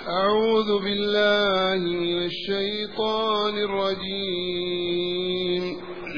أعوذ بالله من الشيطان الرجيم.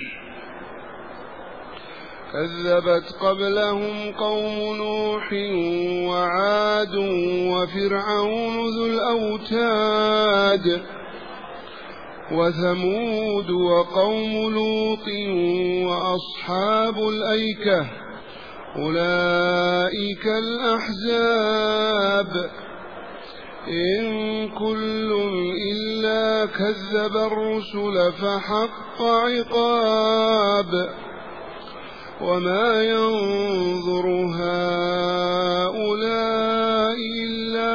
كذبت قبلهم قوم نوح وعاد وفرعون ذو الأوتاد وثمود وقوم لوط وأصحاب الأيكة أولئك الأحزاب إن كل إلا كذب الرسل فحق عقاب وما ينظر هؤلاء إلا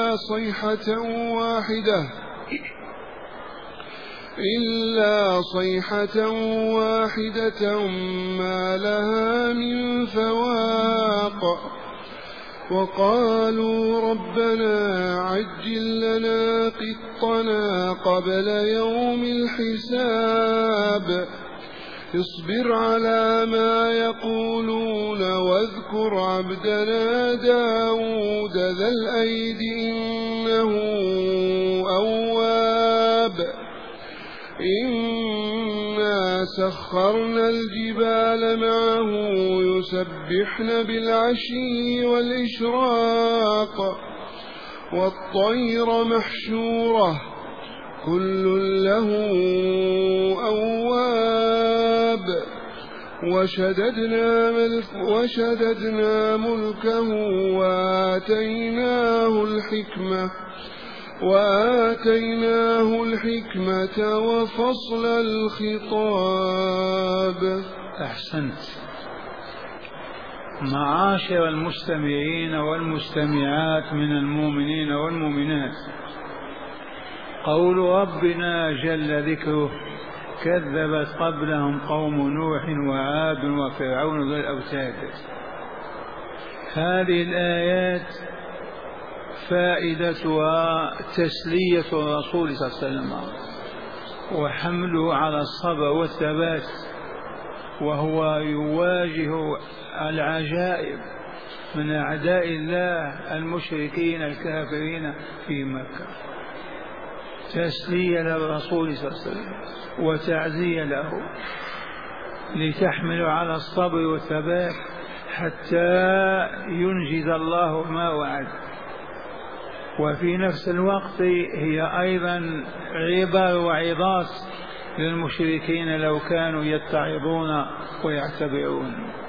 صيحة واحدة ما لها من فواق وقالوا ربنا عجل لنا قطنا قبل يوم الحساب اصبر على ما يقولون واذكر عبدنا داود ذا الأيد إنه أواب إنا سخرنا الجبال معه يسبحن بالعشي والإشراق والطير محشورة كل له أواب وشددنا ملكه وآتيناه الحكمة وفصل الخطاب. أحسنت. معاشر المستمعين والمستمعات من المؤمنين والمؤمنات، قول ربنا جل ذكره كذبت قبلهم قوم نوح وعاد وفرعون ذو الأوتاد. هذه الآيات فائدتها تسلية الرسول صلى الله عليه وسلم وحمله على الصبر والثبات، وهو يواجه العجائب من أعداء الله المشركين الكافرين في مكة. تسلية للرسول صلى الله عليه وسلم وتعزية له لتحمل على الصبر والثبات حتى ينجز الله ما وعد. وفي نفس الوقت هي أيضا عبر وعظات للمشركين لو كانوا يتعظون ويعتبرون.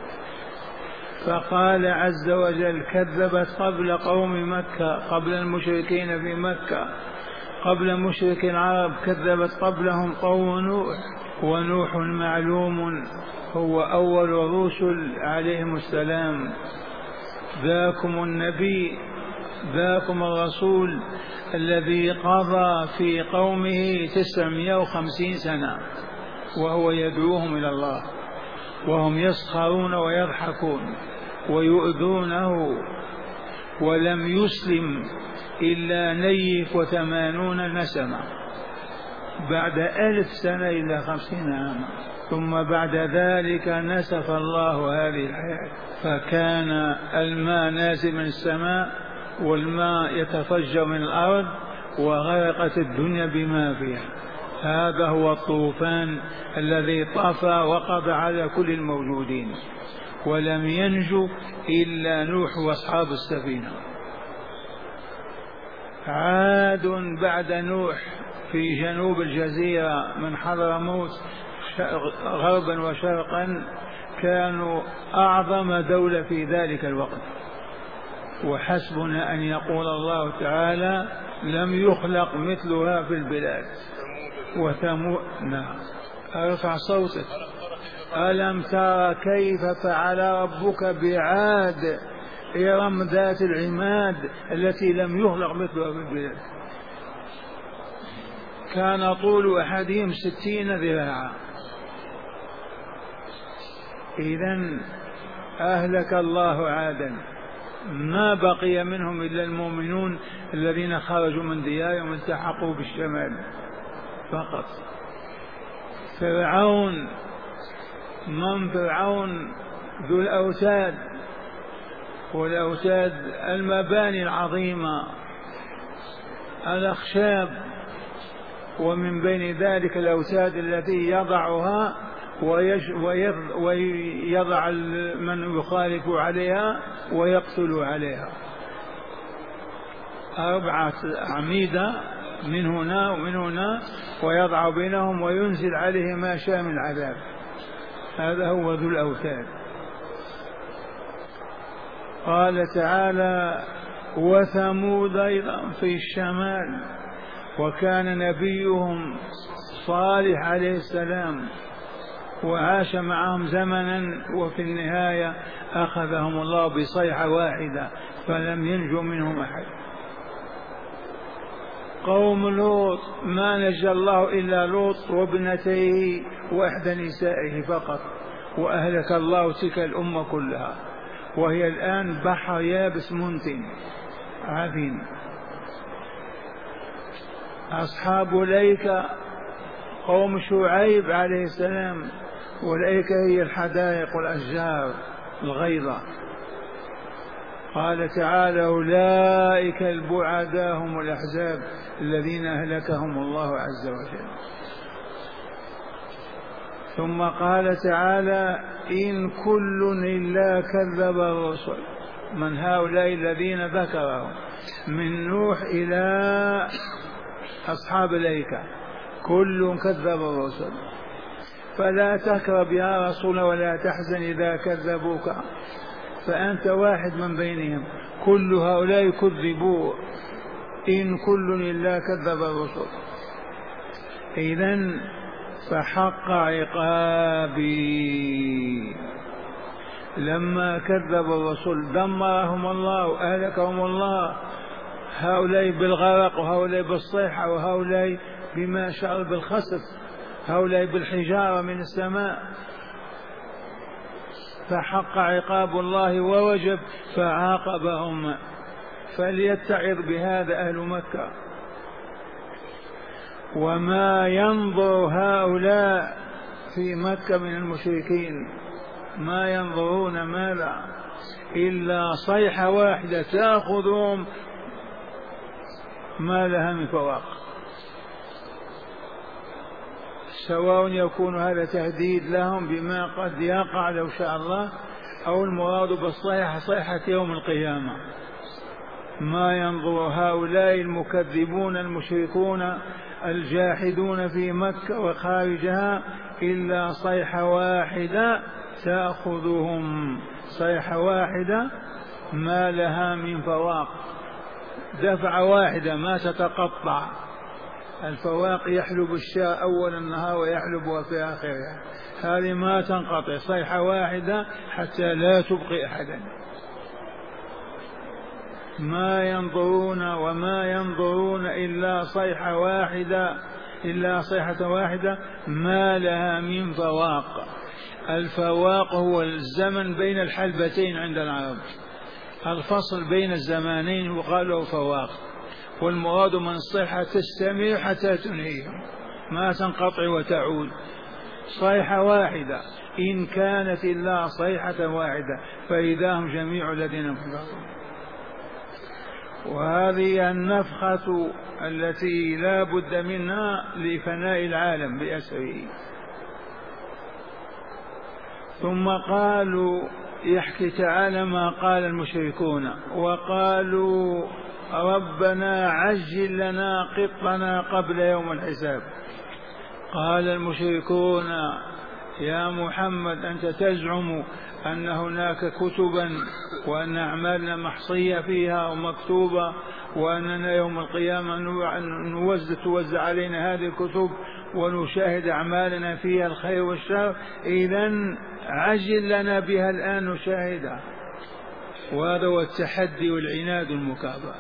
فقال عز وجل كذبت قبل قوم مكة، قبل المشركين في مكة، قبل مشرك العرب كذبت قبلهم قوم نوح، ونوح معلوم هو أول الرسل عليهم السلام. ذاكم النبي، ذاكم الرسول الذي قضى في قومه 950 سنة وهو يدعوهم إلى الله، وهم يسخرون ويضحكون ويؤذونه، ولم يسلم إلا نيف 80 نسمة بعد 1000 سنة إلى 50 عاما. ثم بعد ذلك نسف الله هذه الحياة، فكان الماء نازل من السماء والماء يتفجر من الأرض وغرقت الدنيا بما فيها. هذا هو الطوفان الذي طفى وقضى على كل الموجودين، ولم ينجو إلا نوح وأصحاب السفينة. عاد بعد نوح في جنوب الجزيرة من حضرموت غربا وشرقا كانوا أعظم دولة في ذلك الوقت، وحسبنا أن يقول الله تعالى لم يخلق مثلها في البلاد. وثمود، نعم ارفع صوتك. ألم ترى كيف فعل ربك بعاد إرم ذات العماد التي لم يخلق مثلها في البلاد. كان طول أحدهم 60 ذراعا. إذن أهلك الله عادا، ما بقي منهم إلا المؤمنون الذين خرجوا من ديارهم والتحقوا بالشمال فقط. فرعون، من فرعون؟ ذو الأوتاد، والأوتاد المباني العظيمة الأخشاب، ومن بين ذلك الأوتاد التي يضعها ويضع من يخالف عليها ويقتل عليها. 4 أعمدة من هنا ومن هنا، ويضع بينهم وينزل عليه ما شاء من عذاب. هذا هو ذو الأوتاد. قال تعالى: وثمود أيضا في الشمال، وكان نبيهم صالح عليه السلام، وعاش معهم زمنا، وفي النهاية أخذهم الله بصيحة واحدة فلم ينجو منهم أحد. قوم لوط ما نجى الله إلا لوط وابنتيه وإحدى نسائه فقط، وأهلك الله تلك الأمة كلها، وهي الآن بحر يابس منتن عفين. أصحاب الأيكة قوم شعيب عليه السلام، والأيكة هي الحدائق والأشجار الغيضة. قال تعالى: أولئك البعداء هم الأحزاب الذين أهلكهم الله عز وجل. ثم قال تعالى: إن كل إلا كذب الرسل. من هؤلاء الذين ذكرهم من نوح إلى أصحاب الأيكة كل كذب الرسل، فلا تكرب يا رسول ولا تحزن إذا كذبوك، فأنت واحد من بينهم، كل هؤلاء كذبوا. إن كل إلا كذب الرسل. إذن فحق عقابي. لما كذب الرسل دمرهم الله وأهلكهم الله، هؤلاء بالغرق، وهؤلاء بالصيحة، وهؤلاء بما شاء بالخسف، هؤلاء بالحجارة من السماء. فحق عقاب الله ووجب فعاقبهم. فليتعظ بهذا أهل مكة. وما ينظر هؤلاء في مكة من المشركين، ما ينظرون ماذا إلا صيحة واحدة تأخذهم ما لها من فواق. سواء يكون هذا تهديد لهم بما قد يقع لو شاء الله، أو المراد بالصيحة صيحة يوم القيامة. ما ينظر هؤلاء المكذبون المشركون الجاحدون في مكة وخارجها إلا صيحة واحدة تأخذهم، صيحة واحدة ما لها من فواق، دفعة واحدة ما تتقطع. الفواق يحلب الشاة أول النهار ويحلبها في آخرها، هذه ما تنقطع، صيحة واحدة حتى لا تبقي أحدا. ما ينظرون وما ينظرون إلا صيحة واحدة، إلا صيحة واحدة ما لها من فواق. الفواق هو الزمن بين الحلبتين عند العرب، الفصل بين الزمانين يقال له فواق. والمراد من الصيحة تستمر حتى تنهي، ما تنقطع وتعود. صيحة واحدة، إن كانت إلا صيحة واحدة فإذا هم جميع الذين كفروا. وهذه النفخة التي لا بد منها لفناء العالم بأسره. ثم قالوا، يحكي تعالى ما قال المشركون، وقالوا ربنا عجل لنا قطنا قبل يوم الحساب. قال المشركون: يا محمد أنت تزعم أن هناك كتبا وأن أعمالنا محصية فيها ومكتوبة، وأننا يوم القيامة توزع علينا هذه الكتب ونشاهد أعمالنا فيها الخير والشر، إذن عجل لنا بها الآن نشاهدها. وهذا هو التحدي والعناد المكابرة.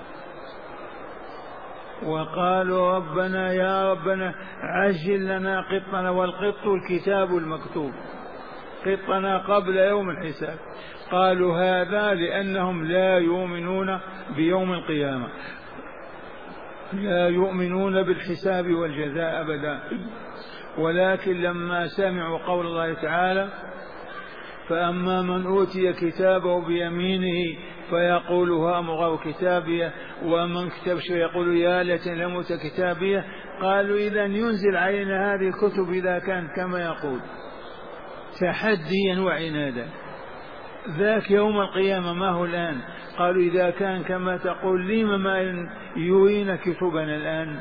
وقالوا ربنا يا ربنا عجل لنا قطنا، والقط الكتاب المكتوب، قطنا قبل يوم الحساب. قالوا هذا لأنهم لا يؤمنون بيوم القيامة، لا يؤمنون بالحساب والجزاء أبدا. ولكن لما سمعوا قول الله تعالى: فأما من أوتي كتابه بيمينه فيقول هامغوا كتابيه، ومن كتبش يقول يا ليتني لموت كتابيه. قالوا إذا ينزل علينا هذه الكتب إذا كان كما يقول تحديا وعنادا، ذاك يوم القيامة ما هو الآن. قالوا إذا كان كما تقول لما ما يرينا كتبنا الآن.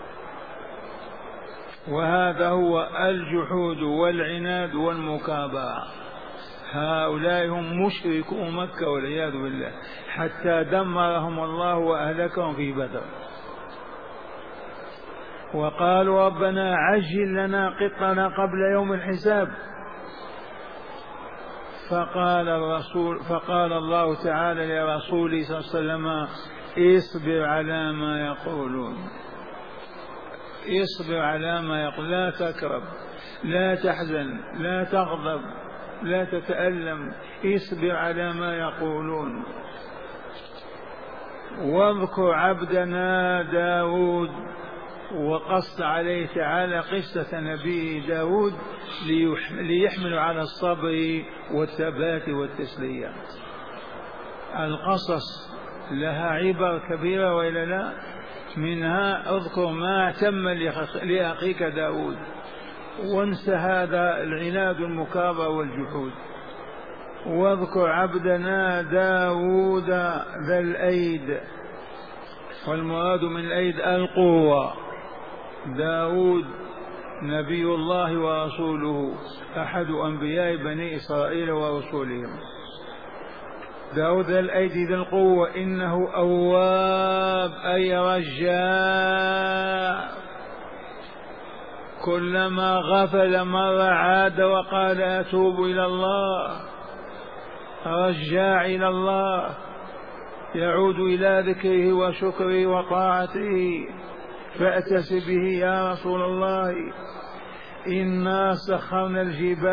وهذا هو الجحود والعناد والمكابرة. هؤلاء هم مشركو مكة والعياذ بالله، حتى دمرهم الله وأهلكهم في بدر. وقالوا ربنا عجل لنا قطنا قبل يوم الحساب. فقال الله تعالى لرسوله صلى الله عليه وسلم اصبر على ما يقولون، اصبر على ما يقول، لا تكرب، لا تحزن، لا تغضب، لا تتألم، اصبر على ما يقولون. واذكر عبدنا داود، وقص عليه تعالى قصة نبيه داود ليحمل على الصبر والثبات والتسلية. القصص لها عبر كبيرة وإلا لا؟ منها اذكر ما تم لأخيك داود، وانسى هذا العناد المكابرة والجحود. واذكر عبدنا داود ذا الأيد، والمراد من الأيد القوة. داود نبي الله ورسوله، أحد أنبياء بني إسرائيل ورسولهم. داود ذا الأيد ذا القوة، إنه أواب أي رجاء، كلما غفل مر عاد وقال أتوب إلى الله، رجاع إلى الله، يعود إلى ذكره وشكره وطاعته. فأتس به يا رسول الله. إنا سخرنا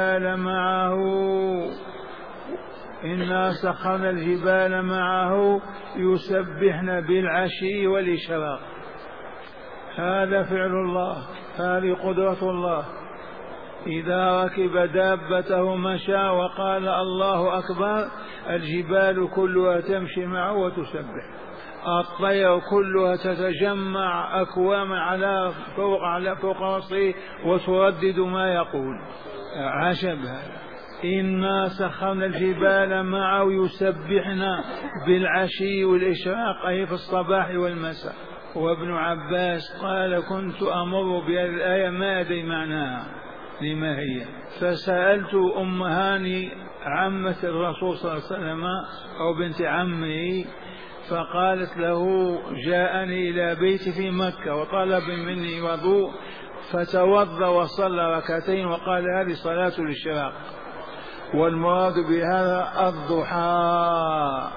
الجبال معه يسبحن بالعشي والإشراق. هذا فعل الله، هذه قدرة الله. إذا ركب دابته مشى وقال الله أكبر، الجبال كلها تمشي معه وتسبح، الطير كلها تتجمع أكواما على فوق رأسه وتردد ما يقول. عجب هذا. إنا سخرنا الجبال معه يسبحنا بالعشي والإشراق، أي في الصباح والمساء. وابن عباس قال كنت أمر بهذه الآية ما أدري معناها لما هي، فسألت أم هاني عمة الرسول صلى الله عليه وسلم أو بنت عمه، فقالت له جاءني إلى بيتي في مكة وطلب مني وضوء، فتوضأ وصلى ركعتين وقال هذه صلاة الإشراق، والمراد بهذا الضحى.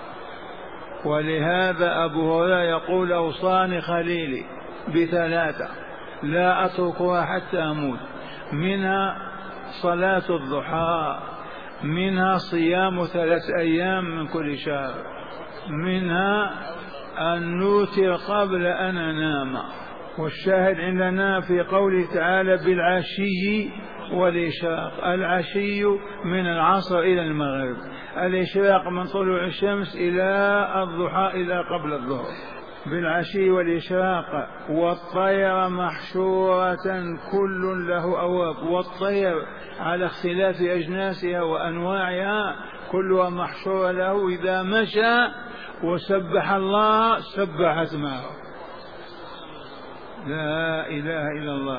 ولهذا أبو هريرة يقول أوصاني خليلي بثلاثة لا أتركها حتى أموت، منها صلاة الضحى، منها صيام 3 أيام من كل شهر، منها أن نوتر قبل أن ننام. والشاهد عندنا في قوله تعالى بالعشي والإشراق. العشي من العصر إلى المغرب، الإشراق من طلوع الشمس إلى الضحى إلى قبل الظهر، بالعشي والإشراق. والطير محشورة كل له أواب، والطير على اختلاف أجناسها وأنواعها كلها محشورة له، إذا مشى وسبح الله سبحت معه. لا إله إلا الله.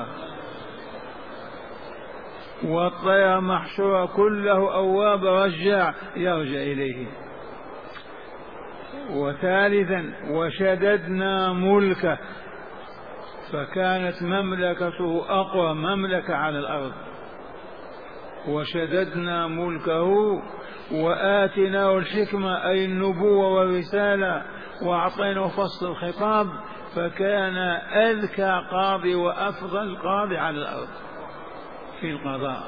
والطير محشورة كله أواب رجع يرجع إليه. وثالثا وشددنا ملكه، فكانت مملكته أقوى مملكة على الأرض. وشددنا ملكه وآتناه الحكمة أي النبوة والرسالة، وأعطيناه فصل الخطاب، فكان أذكى قاضي وأفضل قاضي على الأرض في القضاء.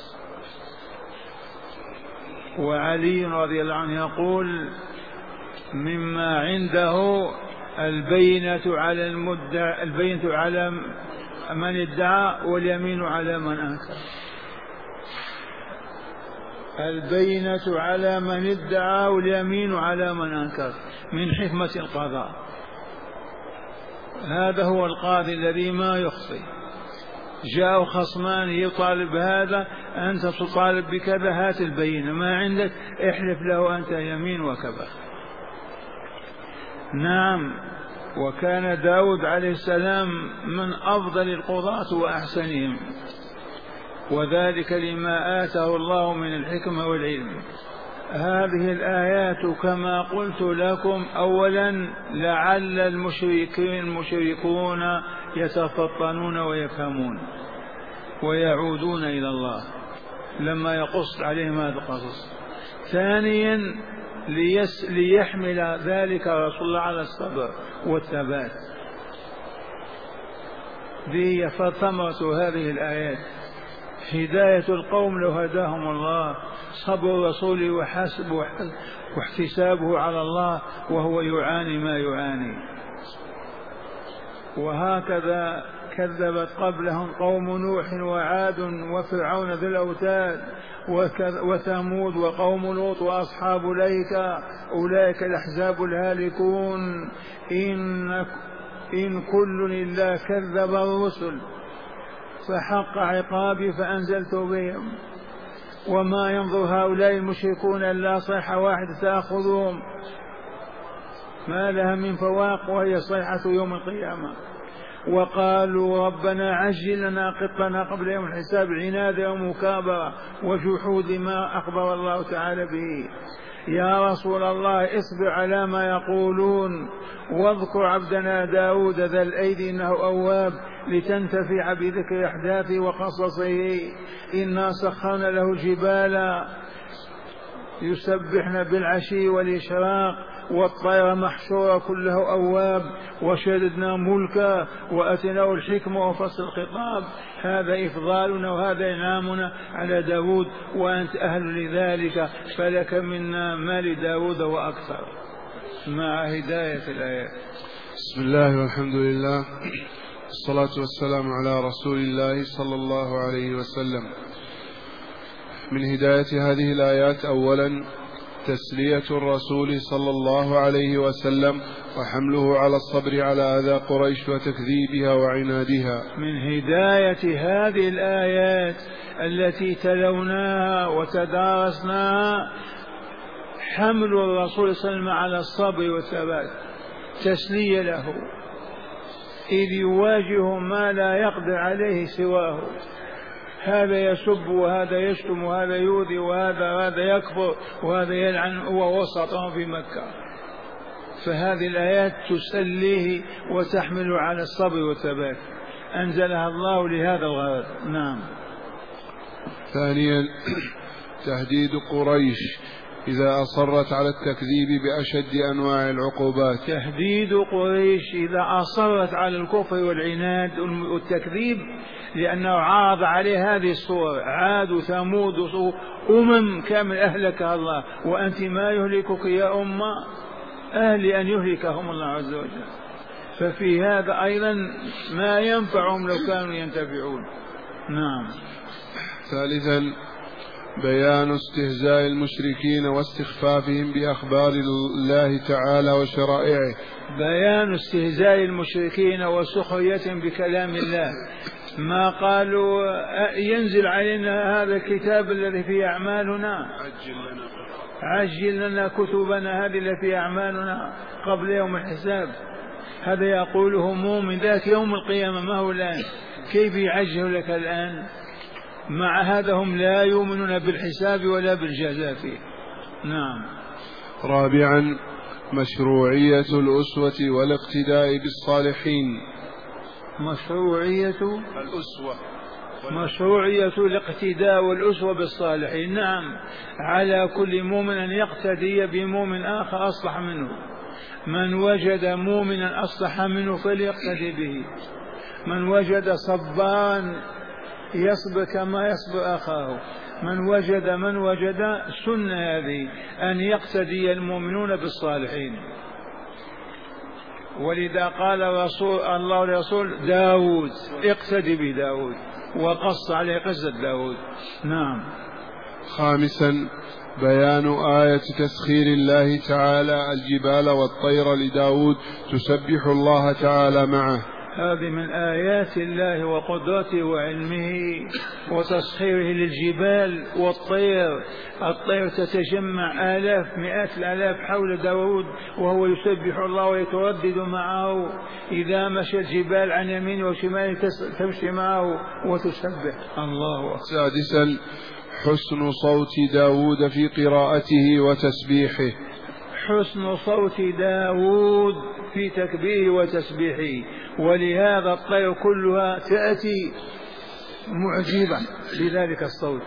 وعلي رضي الله عنه يقول مما عنده البينة على المدعى، البينة على من ادعى واليمين على من أنكر. البينة على من ادعى واليمين على من أنكر من حكمة القضاء. هذا هو القاضي الذي ما يخطئ. جاءوا خصمان يطالب هذا، أنت تطالب بكذا، هات البينة، ما عندك احلف له أنت يمين وكذا. نعم. وكان داود عليه السلام من أفضل القضاة وأحسنهم، وذلك لما آتاه الله من الحكمة والعلم. هذه الآيات كما قلت لكم أولا لعل المشركون يتفطنون ويفهمون ويعودون إلى الله لما يقص عليهم هذا القصص. ثانيا ليحمل ذلك رسول الله على الصبر والثبات. ذي ثمرة هذه الآيات هداية القوم لو هداهم الله، صبر رسوله وحسب واحتسابه على الله وهو يعاني ما يعاني. وهكذا كذبت قبلهم قوم نوح وعاد وفرعون ذي الأوتاد وثمود وقوم لوط وأصحاب الأيكة، أولئك الأحزاب الهالكون. إن كل إلا كذب الرسل فحق عقابي فأنزلت بهم. وما ينظر هؤلاء المشركون إلا صيحة واحدة تأخذهم ما لها من فواق وهي صيحة يوم القيامة. وقالوا ربنا عجل لنا قطنا قبل يوم الحساب عنادا ومكابرة وجحود ما أخبر الله تعالى به. يا رسول الله اصبر على ما يقولون واذكر عبدنا داود ذا الأيدي إنه أواب لتنتفع بذكر أحداثه وقصصه. إنا سخرنا له الجبال يسبحن بالعشي والإشراق والطير محشورة كله أواب وشددنا ملكا وأتناه الحكمة وفصل الخطاب. هذا إفضالنا وهذا إنعامنا على داود، وأنت أهل لذلك فلك منا ما لداود وأكثر. مع هداية الآيات. بسم الله والحمد لله والصلاة والسلام على رسول الله صلى الله عليه وسلم. من هداية هذه الآيات أولا تسلية الرسول صلى الله عليه وسلم وحمله على الصبر على أذى قريش وتكذيبها وعنادها. من هداية هذه الآيات التي تلوناها وتدارسناها حمل الرسول صلى الله عليه وسلم على الصبر والثبات، تسلية له إذ يواجه ما لا يقدر عليه سواه. هذا يسب وهذا يشتم وهذا يؤذي وهذا يكفر وهذا يلعن، هو وسطهم في مكة. فهذه الآيات تسليه وتحمل على الصبر والثبات، أنزلها الله لهذا الغرض. نعم. ثانيا تهديد قريش إذا أصرت على التكذيب بأشد أنواع العقوبات. تهديد قريش إذا أصرت على الكفر والعناد والتكذيب، لأنه عارض عليه هذه الصور، عاد وثمود كامل أهلكها الله، وأنت ما يهلكك يا أمة أهل أن يهلكهم الله عز وجل. ففي هذا أيضا ما ينفعهم لو كانوا ينتفعون. نعم. ثالثا بيان استهزاء المشركين واستخفافهم بأخبار الله تعالى وشرائعه. بيان استهزاء المشركين وسخريتهم بكلام الله. ما قالوا ينزل علينا هذا الكتاب الذي فيه أعمالنا، عجل لنا كتبنا هذه التي فيه أعمالنا قبل يوم الحساب. هذا يقوله مؤمن ذاك يوم القيامة، ما هو الآن. كيف يعجل لك الآن؟ مع هذا هم لا يؤمنون بالحساب ولا بالجزاء فيه. نعم. رابعا مشروعية الأسوة والاقتداء بالصالحين. مشروعية الاقتداء والأسوة بالصالحين. نعم، على كل مؤمن أن يقتدي بمؤمن آخر أصلح منه. من وجد مؤمنا أصلح منه فليقتدي به. من وجد صبان يصبر كما يصبر أخاه. من وجد سنة هذه أن يقتدي المؤمنون بالصالحين. ولذا قال الله لرسول داود اقتدي بداود، وقص عليه قصة داود. نعم. خامسا بيان آية تسخير الله تعالى الجبال والطير لداود تسبح الله تعالى معه. هذه من آيات الله وقدرته وعلمه وتسخيره للجبال والطير. الطير تتجمع آلاف مئات الآلاف حول داود وهو يسبح الله ويتردد معه. إذا مشى الجبال عن يمين وشمال تمشي معه وتسبح الله. سادسا حسن صوت داود في قراءته وتسبيحه. حسن صوت داود في تكبيره وتسبيحه، ولهذا الطير كلها تأتي معجبة بذلك الصوت.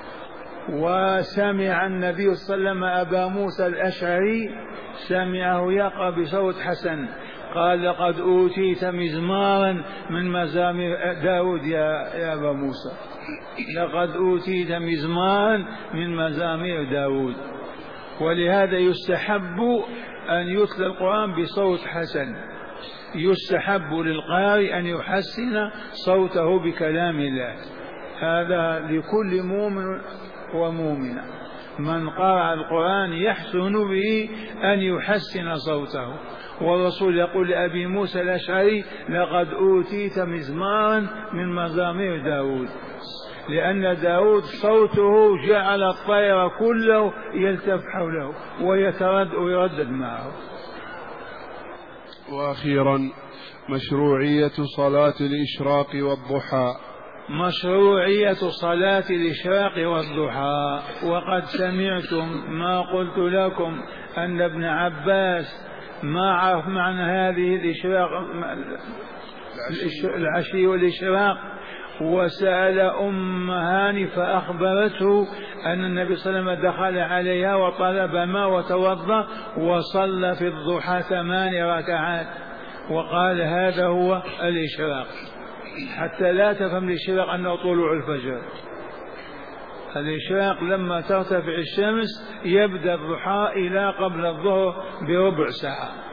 وسمع النبي صلى الله عليه وسلم أبا موسى الأشعري سمعه يقرأ بصوت حسن، قال لقد أوتيت مزمارا من مزامير داود يا أبا موسى، لقد أوتيت مزمارا من مزامير داود. ولهذا يستحب أن يتلى القرآن بصوت حسن، يستحب للقارئ أن يحسن صوته بكلام الله. هذا لكل مؤمن ومؤمنة، من قرأ القرآن يحسن به أن يحسن صوته. والرسول يقول لأبي موسى الأشعري لقد أوتيت مزمارا من مزامير داود، لأن داود صوته جعل الطير كله يلتف حوله ويردد معه. وأخيرا مشروعية صلاة الإشراق والضحى. مشروعية صلاة الإشراق والضحى. وقد سمعتم ما قلت لكم أن ابن عباس ما عرف معنى هذه الإشراق العشي والإشراق، وسأل أم هاني فأخبرته أن النبي صلى الله عليه وسلم دخل عليها وطلب ماء وتوضأ وصلى في الضحى 8 ركعات، وقال هذا هو الإشراق، حتى لا تفهم الإشراق أنه طلوع الفجر. الإشراق لما ترتفع الشمس يبدأ الضحى إلى قبل الظهر بربع ساعة.